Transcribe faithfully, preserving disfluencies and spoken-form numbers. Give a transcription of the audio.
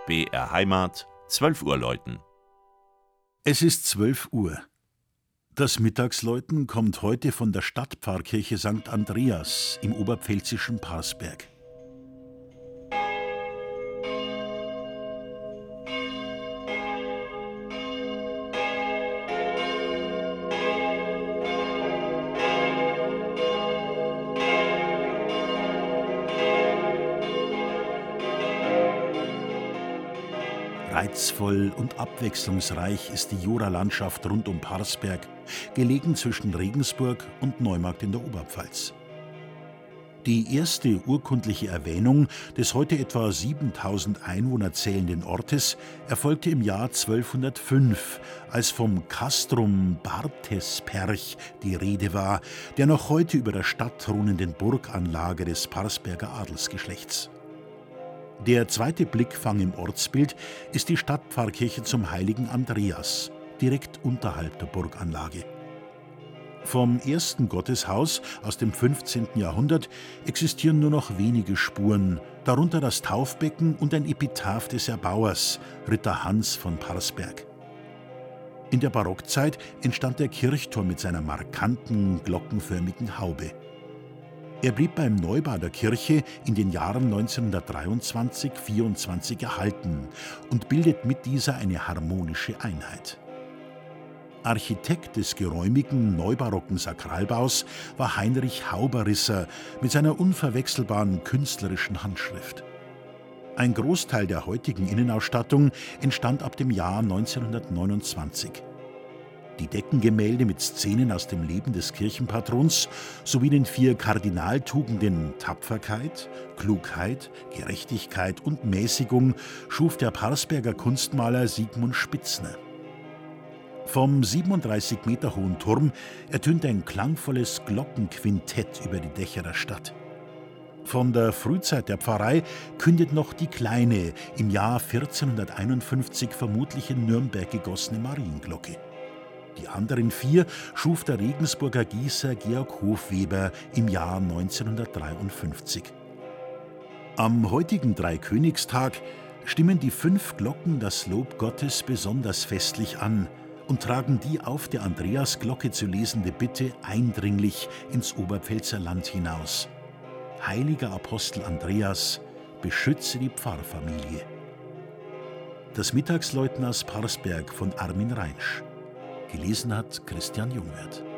B R Heimat, zwölf Uhr läuten. Es ist zwölf Uhr. Das Mittagsläuten kommt heute von der Stadtpfarrkirche Sankt Andreas im oberpfälzischen Parsberg. Reizvoll und abwechslungsreich ist die Jura-Landschaft rund um Parsberg, gelegen zwischen Regensburg und Neumarkt in der Oberpfalz. Die erste urkundliche Erwähnung des heute etwa siebentausend Einwohner zählenden Ortes erfolgte im Jahr zwölfhundertfünf, als vom Castrum Bartesperch die Rede war, der noch heute über der Stadt thronenden Burganlage des Parsberger Adelsgeschlechts. Der zweite Blickfang im Ortsbild ist die Stadtpfarrkirche zum heiligen Andreas, direkt unterhalb der Burganlage. Vom ersten Gotteshaus aus dem fünfzehnten Jahrhundert existieren nur noch wenige Spuren, darunter das Taufbecken und ein Epitaph des Erbauers, Ritter Hans von Parsberg. In der Barockzeit entstand der Kirchturm mit seiner markanten, glockenförmigen Haube. Er blieb beim Neubau der Kirche in den Jahren neunzehnhundertdreiundzwanzig bis vierundzwanzig erhalten und bildet mit dieser eine harmonische Einheit. Architekt des geräumigen, neubarocken Sakralbaus war Heinrich Hauberrisser mit seiner unverwechselbaren künstlerischen Handschrift. Ein Großteil der heutigen Innenausstattung entstand ab dem Jahr neunzehnhundertneunundzwanzig. Die Deckengemälde mit Szenen aus dem Leben des Kirchenpatrons sowie den vier Kardinaltugenden Tapferkeit, Klugheit, Gerechtigkeit und Mäßigung schuf der Parsberger Kunstmaler Sigmund Spitzner. Vom siebenunddreißig Meter hohen Turm ertönt ein klangvolles Glockenquintett über die Dächer der Stadt. Von der Frühzeit der Pfarrei kündet noch die kleine, im Jahr vierzehnhunderteinundfünfzig vermutlich in Nürnberg gegossene Marienglocke. Die anderen vier schuf der Regensburger Gießer Georg Hofweber im Jahr neunzehnhundertdreiundfünfzig. Am heutigen Dreikönigstag stimmen die fünf Glocken das Lob Gottes besonders festlich an und tragen die auf der Andreasglocke zu lesende Bitte eindringlich ins Oberpfälzer Land hinaus: Heiliger Apostel Andreas, beschütze die Pfarrfamilie. Das Mittagsläuten aus Parsberg von Armin Reinsch. Gelesen hat Christian Jungwirth.